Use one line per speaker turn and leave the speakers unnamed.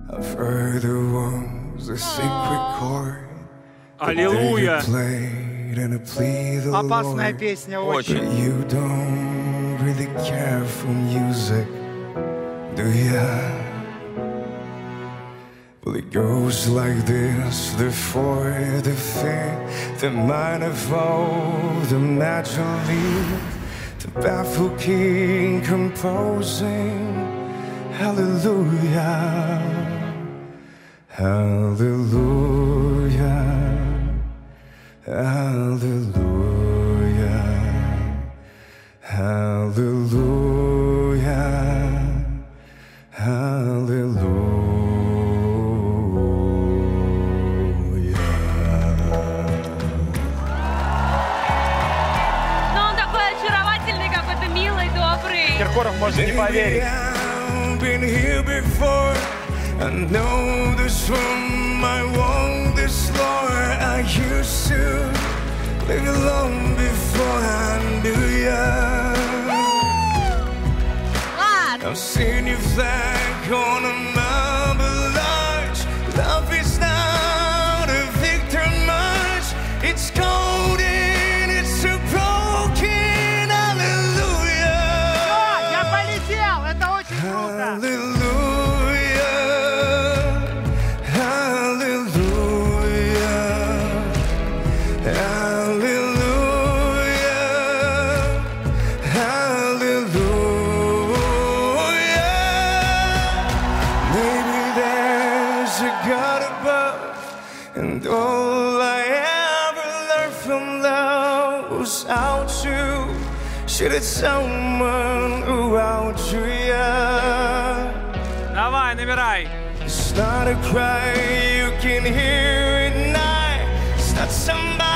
I've heard there was a secret chord.
Аллилуйя.
Опасная песня очень.
But you don't really care for music, do ya? Well, it goes like this: the fourth, the fifth, the minor fall, the major lead, the baffled king composing. Hallelujah, hallelujah, hallelujah, hallelujah, hallelujah.
Но он такой очаровательный, какой-то милый, добрый.
Киркоров может не поверить.
Been here before. I know this room, I want this floor. I used to live alone before I knew ya. I've seen you flag on a marble arch. Love is not a victor march. It's golden, it's so broken. Hallelujah.
Я полетел, это очень круто.
Hallelujah, hallelujah, hallelujah, hallelujah. Maybe there's a God above, and all I ever learned from love was how to shoot at someone who outdrew ya.
Давай, набирай.
It's not a cry you can hear at night. It's not somebody